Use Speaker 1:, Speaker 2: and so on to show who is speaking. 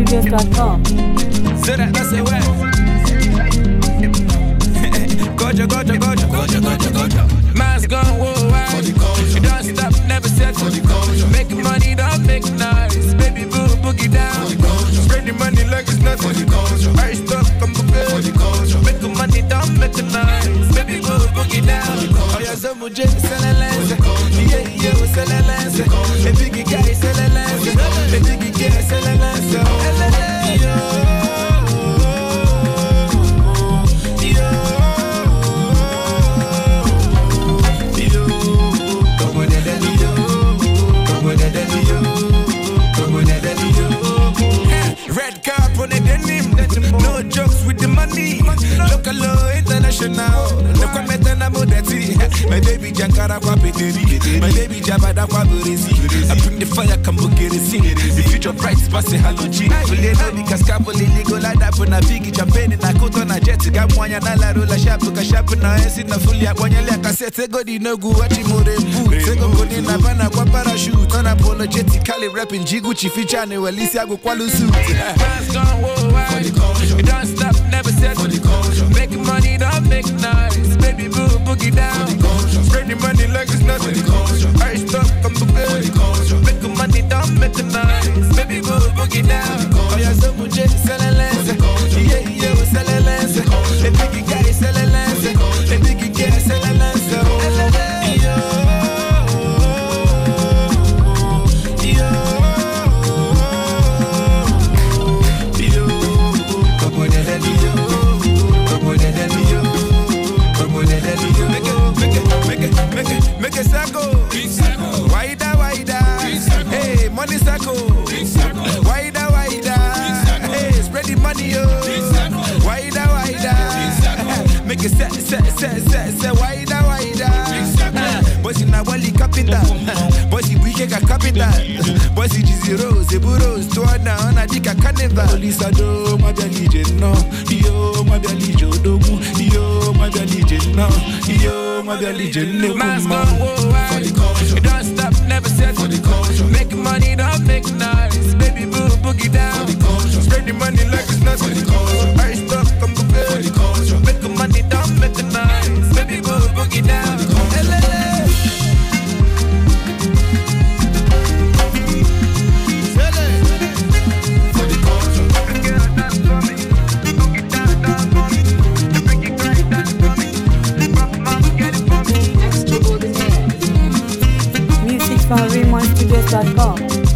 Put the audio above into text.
Speaker 1: RemontStudios.com.
Speaker 2: So that's it, what? Goja. Man's gone worldwide. You don't stop, never settle. Making money, don't make noise. Baby boo, boogie down. Spreading money like it's nothing. I stop, come to making money, don't make noise. Baby boo, boogie down. Oh, yeah, so much, sell a lens. Yeah, sell a lens. A biggie guy, sell a lens. A biggie guy, sell a lens. Red carp on the denim, no jokes with the money. Local international, no comment on a modeti. My baby Jankara Kwapeteri, my baby Jabada Kwaburezi. I bring the fire, come get a scene. The future bright, pass a halogen. Fully no because Capoli legal like that when I big champagne and I cut on a jet. Gamwanya Nala Rola Shapuka Shapuna, and a fully Aquanya cassette. Go di no go watch him more than food. Sego Godin Havana parachute on apologetically rapping Jiguchi feature and Alicia go Kwalusu. Man's gone worldwide. You don't stop, never settle. Making money, don't make noise. Baby boo, boogie down. Spreading money like it's nothing. I stop, come to bed. Making money, don't make noise. Baby boo, boogie down. Oh yeah, so much sell a lens. Yeah, sell a lens. A biggie guy sell a lens. A biggie guy sell a lens. Make a circle, wider, hey, money circle, wider, hey, spread the money, wider, make a set, wider, bossy na wali capital, bossy weekend capital, bossy G0, Zeburos, Tuana, on a dika carnival, Lisa do, my legion, no, yo, my legion, yo, my legion, no, yo, my legion, no, man's gone worldwide. You don't stop, never settle. Making money, don't make noise. Baby boo, boogie down. Spreading money like it's nothing. I stop, come to bed. Making money, don't make noise. Baby boo, boogie down.
Speaker 1: Music from RemontStudios.com.